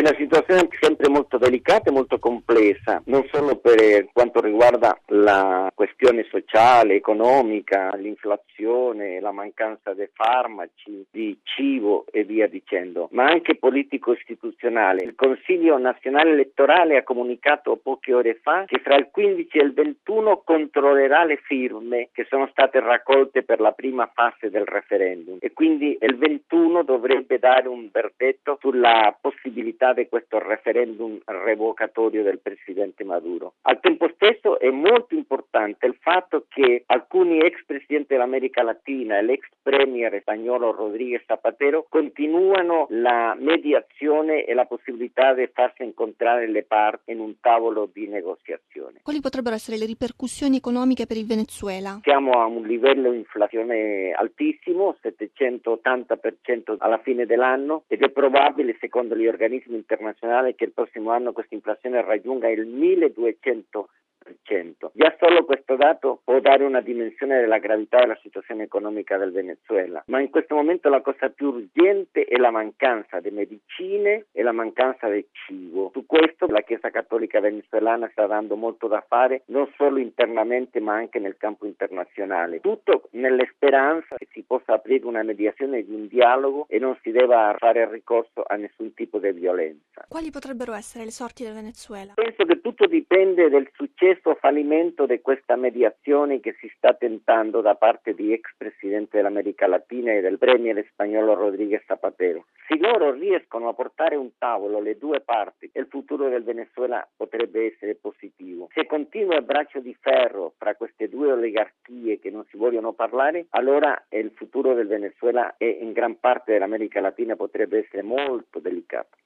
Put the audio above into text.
una situazione sempre molto delicata e molto complessa, non solo per quanto riguarda la questione sociale, economica, l'inflazione, la mancanza di farmaci, di cibo e via dicendo, ma anche politico-istituzionale. Il Consiglio nazionale elettorale ha comunicato poche ore fa che fra il 15 e il 21 controllerà le firme che sono state raccolte per la prima fase del referendum e quindi il 21 dovrebbe dare un verdetto sulla possibilità di questo referendum revocatorio del presidente Maduro. Al tempo stesso è molto importante il fatto che alcuni ex presidenti dell'America Latina e l'ex premier spagnolo Rodríguez Zapatero continuano la mediazione e la possibilità di farsi incontrare le parti in un tavolo di negoziazione. Quali potrebbero essere le ripercussioni economiche per il Venezuela? Siamo a un livello di inflazione altissimo, 780% alla fine dell'anno, ed è probabile, secondo gli organismi internazionali, che il prossimo anno questa inflazione raggiunga il 1200%. Già solo questo dato può dare una dimensione della gravità della situazione economica del Venezuela, ma in questo momento la cosa più urgente è la mancanza di medicine e la mancanza di cibo. Su questo la Chiesa Cattolica venezuelana sta dando molto da fare, non solo internamente ma anche nel campo internazionale, tutto nella speranza che si possa aprire una mediazione di un dialogo e non si debba fare ricorso a nessun tipo di violenza. Quali potrebbero essere le sorti del Venezuela? Penso che tutto dipende del successo o fallimento di questa mediazione che si sta tentando da parte di ex presidente dell'America Latina e del premier spagnolo Rodríguez Zapatero. Se loro riescono a portare a un tavolo le due parti, il futuro del Venezuela potrebbe essere positivo. Se continua il braccio di ferro fra queste due oligarchie che non si vogliono parlare, allora il futuro del Venezuela e in gran parte dell'America Latina potrebbe essere molto delicato.